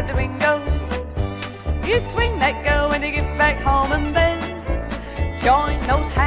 outside the window. You swing that girl when you get back home, and then join those